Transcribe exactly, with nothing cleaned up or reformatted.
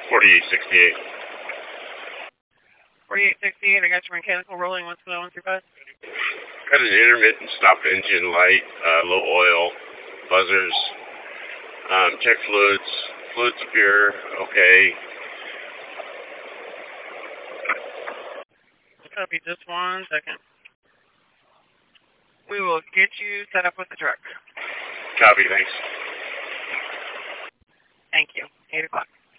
forty-eight sixty-eight. forty-eight sixty-eight, I got your mechanical rolling. What's going on with your bus? Got an intermittent stop engine light, uh, low oil, buzzers, um, check fluids, fluids pure, okay. Copy, just one second. We will get you set up with the truck. Copy, thanks. Thank you. eight o'clock.